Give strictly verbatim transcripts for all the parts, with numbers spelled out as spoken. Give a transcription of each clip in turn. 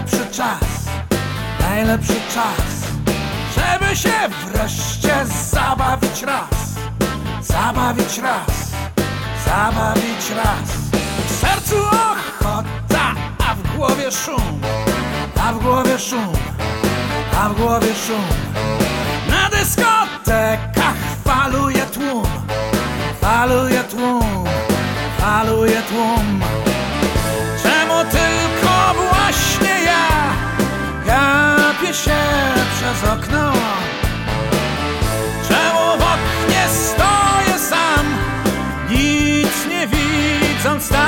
najlepszy czas, najlepszy czas, żeby się wreszcie zabawić raz, zabawić raz, zabawić raz. W sercu ochota, a w głowie szum, a w głowie szum, a w głowie szum. Na dyskotekach faluje tłum, faluje tłum, faluje tłum. Czemu tylko właśnie ja gapię się przez okno? Czemu w oknie stoję sam, nic nie widząc tam?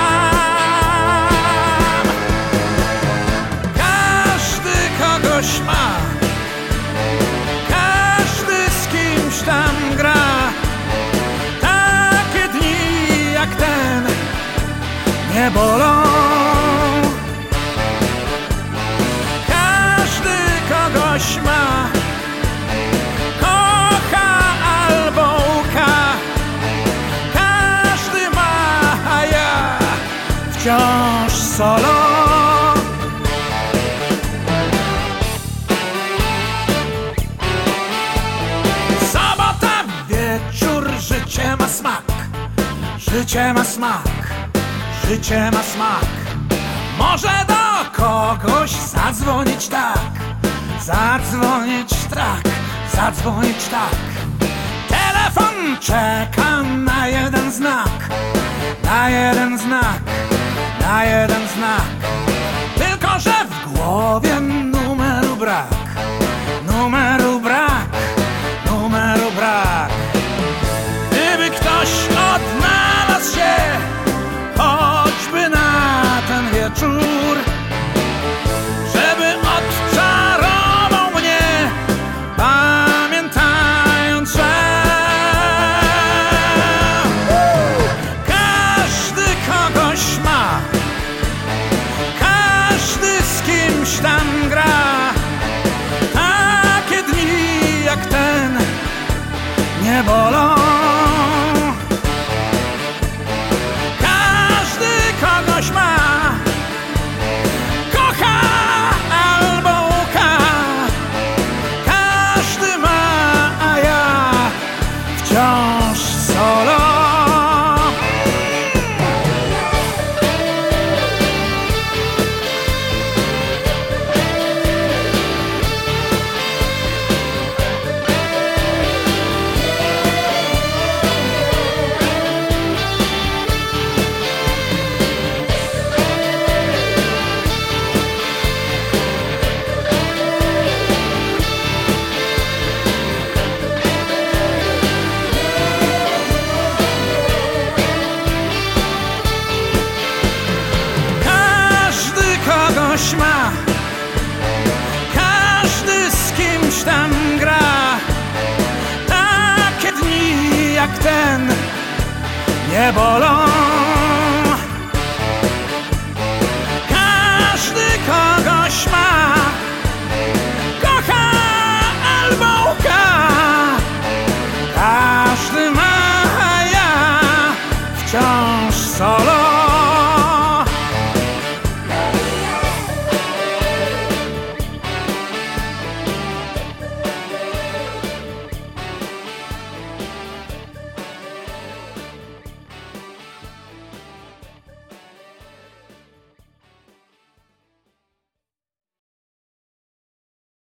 Każdy kogoś ma, każdy z kimś tam gra. Takie dni jak ten nie bolą. Każdy kogoś ma, kocha albo łka. Każdy ma, a ja wciąż solo. Sobota, wieczór, życie ma smak, życie ma smak, życie ma smak. Może do kogoś zadzwonić tak, zadzwonić tak, zadzwonić tak. Telefon czeka na jeden znak, na jeden znak, na jeden znak. Tylko że w głowie numeru brak, numeru brak, numeru brak. Gdyby ktoś odnalazł się choćby na ten wieczór, żeby odczarował mnie, pamiętając, że każdy kogoś ma, każdy z kimś tam gra. Takie dni jak ten nie bolą. Kogoś ma, kocha albo łka. Każdy ma, a ja wciąż solo. Kogoś ma, każdy z kimś tam gra. Takie dni jak ten nie bolą. Każdy kogoś ma, kocha albo łka. Każdy ma, a ja wciąż solo.